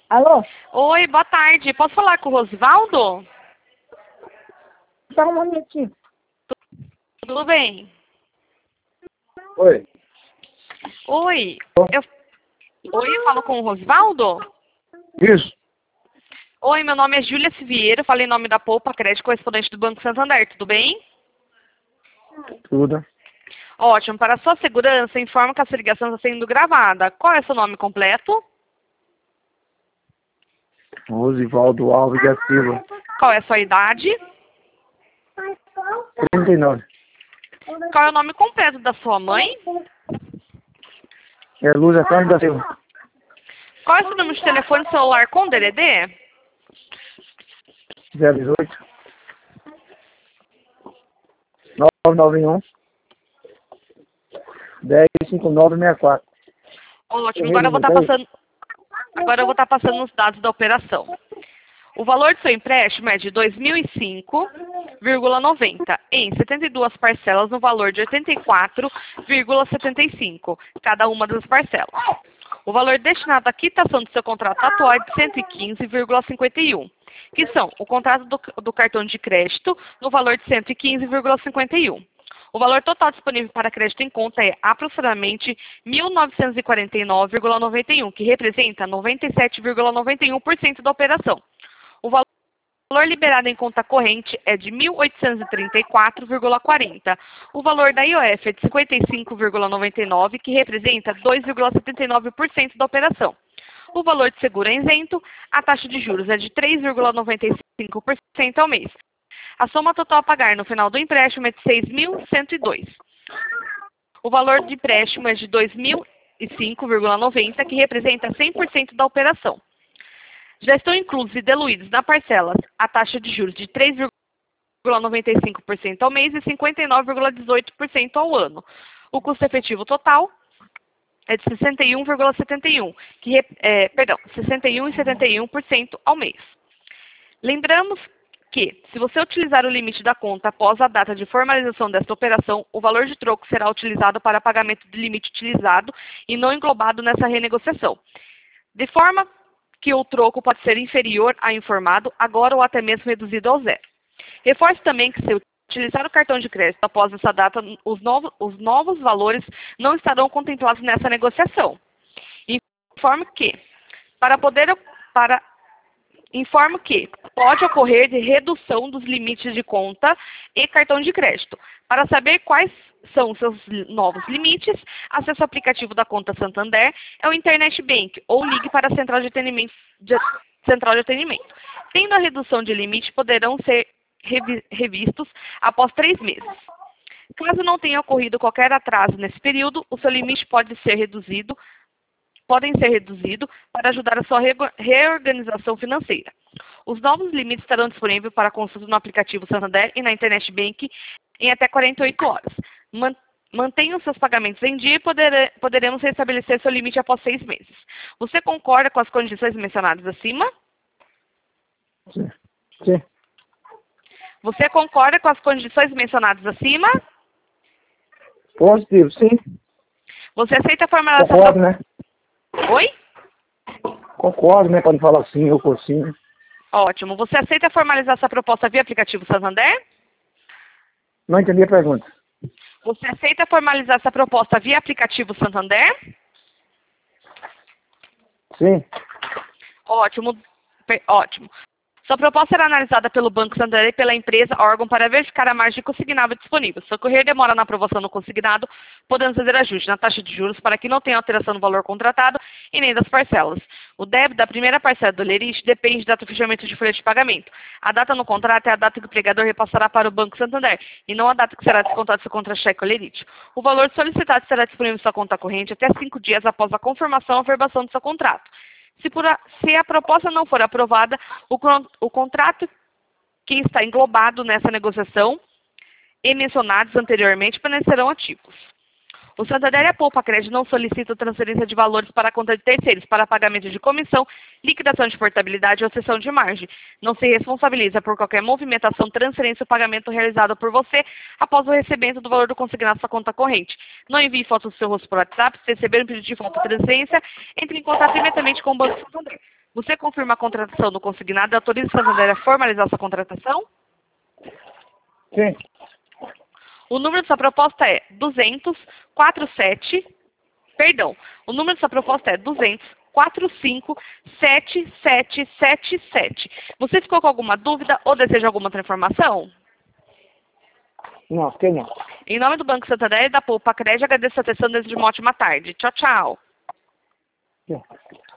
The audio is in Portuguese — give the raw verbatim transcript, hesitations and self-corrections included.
Alô? Oi, boa tarde. Posso falar com o Rosvaldo? Só um momentinho. Tudo bem? Oi. Oi. Eu... Oi, eu falo com o Rosvaldo? Isso. Oi, meu nome é Júlia Siviero, falei em nome da Poupa Crédito, correspondente do Banco Santander, tudo bem? Tudo. Ótimo. Para a sua segurança, informo que essa ligação está sendo gravada. Qual é seu nome completo? Rosivaldo Alves da Silva. Qual é a sua idade? trinta e nove. Qual é o nome completo da sua mãe? É Lúcia Santos da Silva. Qual é o seu número de telefone celular com D D D? zero dezoito. nove nove um. dez cinquenta e nove sessenta e quatro. Ótimo. Agora eu vou estar passando... Agora eu vou estar passando os dados da operação. O valor do seu empréstimo é de dois mil e cinco vírgula noventa em setenta e duas parcelas no valor de oitenta e quatro vírgula setenta e cinco, cada uma das parcelas. O valor destinado à quitação do seu contrato atual é de cento e quinze vírgula cinquenta e um, que são o contrato do, do cartão de crédito no valor de cento e quinze vírgula cinquenta e um. O valor total disponível para crédito em conta é aproximadamente mil novecentos e quarenta e nove vírgula noventa e um, que representa noventa e sete vírgula noventa e um por cento da operação. O valor liberado em conta corrente é de mil oitocentos e trinta e quatro vírgula quarenta. O valor da I O F é de cinquenta e cinco vírgula noventa e nove, que representa dois vírgula setenta e nove por cento da operação. O valor de seguro é isento, a taxa de juros é de três vírgula noventa e cinco por cento ao mês. A soma total a pagar no final do empréstimo é de seis mil cento e dois. O valor de empréstimo é de dois mil e cinco vírgula noventa, que representa cem por cento da operação. Já estão inclusos e diluídos na parcela a taxa de juros de três vírgula noventa e cinco por cento ao mês e cinquenta e nove vírgula dezoito por cento ao ano. O custo efetivo total é de sessenta e um vírgula setenta e um, que é, perdão, sessenta e um vírgula setenta e um por cento ao mês. Lembramos que, se você utilizar o limite da conta após a data de formalização desta operação, o valor de troco será utilizado para pagamento do limite utilizado e não englobado nessa renegociação. De forma que o troco pode ser inferior a informado, agora ou até mesmo reduzido ao zero. Reforço também que, se utilizar o cartão de crédito após essa data, os novos, os novos valores não estarão contemplados nessa negociação. Informo que, para poder... Para, informo que pode ocorrer de redução dos limites de conta e cartão de crédito. Para saber quais são os seus novos limites, acesse o aplicativo da conta Santander, é o Internet Bank, ou ligue para a central de atendimento. De, central de atendimento. Tendo a redução de limite, poderão ser revi, revistos após três meses. Caso não tenha ocorrido qualquer atraso nesse período, o seu limite pode ser reduzido podem ser reduzidos para ajudar a sua reorganização financeira. Os novos limites estarão disponíveis para consulta no aplicativo Santander e na Internet Bank em até quarenta e oito horas. Mantenha os seus pagamentos em dia e poder, poderemos restabelecer seu limite após seis meses. Você concorda com as condições mencionadas acima? Sim. Sim. Você concorda com as condições mencionadas acima? Positivo, sim. Você aceita a formalização... Concordo, né? Oi? Concordo, né? Pode falar sim, eu por sim. Ótimo. Você aceita formalizar essa proposta via aplicativo Santander? Não entendi a pergunta. Você aceita formalizar essa proposta via aplicativo Santander? Sim. Ótimo. Ótimo. Sua proposta será analisada pelo Banco Santander e pela empresa órgão para verificar a margem consignável disponível. Se ocorrer demora na aprovação do consignado, podemos fazer ajuste na taxa de juros para que não tenha alteração no valor contratado e nem das parcelas. O débito da primeira parcela do lerite depende da data de fechamento de folha de pagamento. A data no contrato é a data que o empregador repassará para o Banco Santander e não a data que será descontado seu contra-cheque ou lerite. O valor solicitado será disponível em sua conta corrente até cinco dias após a confirmação ou averbação do seu contrato. Se, por a, se a proposta não for aprovada, o, o contrato que está englobado nessa negociação e mencionados anteriormente permanecerão ativos. O Santander e a Poupa Crédito não solicitam transferência de valores para a conta de terceiros para pagamento de comissão, liquidação de portabilidade ou cessão de margem. Não se responsabiliza por qualquer movimentação, transferência ou pagamento realizado por você após o recebimento do valor do consignado à sua conta corrente. Não envie fotos do seu rosto por WhatsApp. Se receber um pedido de foto de transferência, entre em contato imediatamente com o Banco Santander. Você confirma a contratação do consignado e autoriza o Santander a formalizar essa contratação? Sim. O número de sua proposta é duzentos, quarenta e sete, perdão, o número de sua proposta é duzentos, quarenta e cinco, setenta e sete setenta e sete. Você ficou com alguma dúvida ou deseja alguma outra informação? Não, fiquei não. Em nome do Banco Santander e da Poupa Crédito, agradeço a atenção e desejo uma ótima tarde. Tchau, tchau. Sim.